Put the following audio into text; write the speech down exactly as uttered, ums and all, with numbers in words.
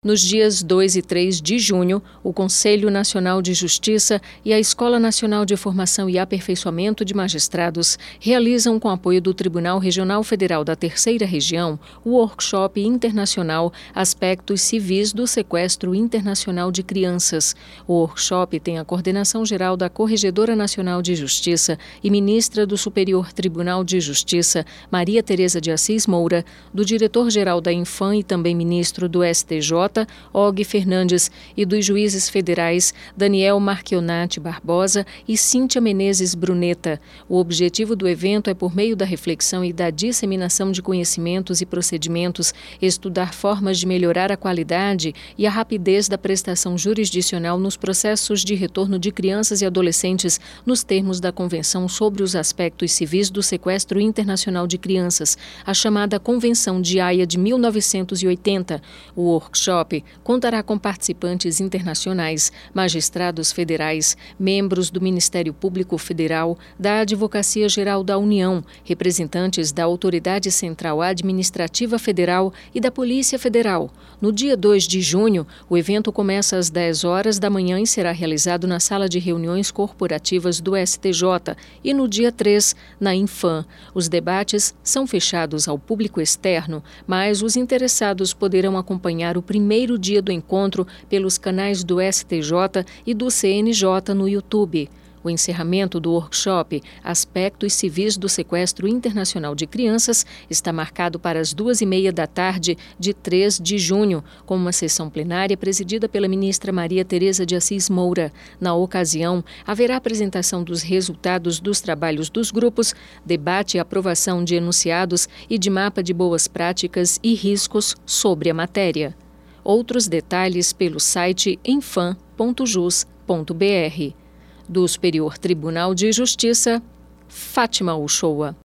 Nos dias dois e três de junho, o Conselho Nacional de Justiça e a Escola Nacional de Formação e Aperfeiçoamento de Magistrados realizam, com apoio do Tribunal Regional Federal da Terceira Região, o workshop internacional Aspectos Civis do Sequestro Internacional de Crianças. O workshop tem a coordenação geral da Corregedora Nacional de Justiça e ministra do Superior Tribunal de Justiça, Maria Tereza de Assis Moura, do diretor-geral da Infam e também ministro do S T J, Og Fernandes, e dos juízes federais Daniel Marchionati Barbosa e Cíntia Menezes Bruneta. O objetivo do evento é, por meio da reflexão e da disseminação de conhecimentos e procedimentos, estudar formas de melhorar a qualidade e a rapidez da prestação jurisdicional nos processos de retorno de crianças e adolescentes nos termos da Convenção sobre os Aspectos Civis do Sequestro Internacional de Crianças, a chamada Convenção de Haia de mil novecentos e oitenta. O workshop contará com participantes internacionais, magistrados federais, membros do Ministério Público Federal, da Advocacia Geral da União, representantes da Autoridade Central Administrativa Federal e da Polícia Federal. No dia dois de junho, o evento começa às dez horas da manhã e será realizado na Sala de Reuniões Corporativas do S T J e no dia três, na Infam. Os debates são fechados ao público externo, mas os interessados poderão acompanhar o primeiro dia do encontro pelos canais do S T J e do C N J no YouTube. O encerramento do workshop Aspectos Civis do Sequestro Internacional de Crianças está marcado para as duas e meia da tarde de três de junho, com uma sessão plenária presidida pela ministra Maria Tereza de Assis Moura. Na ocasião, haverá apresentação dos resultados dos trabalhos dos grupos, debate e aprovação de enunciados e de mapa de boas práticas e riscos sobre a matéria. Outros detalhes pelo site infam ponto jus ponto br. Do Superior Tribunal de Justiça, Fátima Uchoa.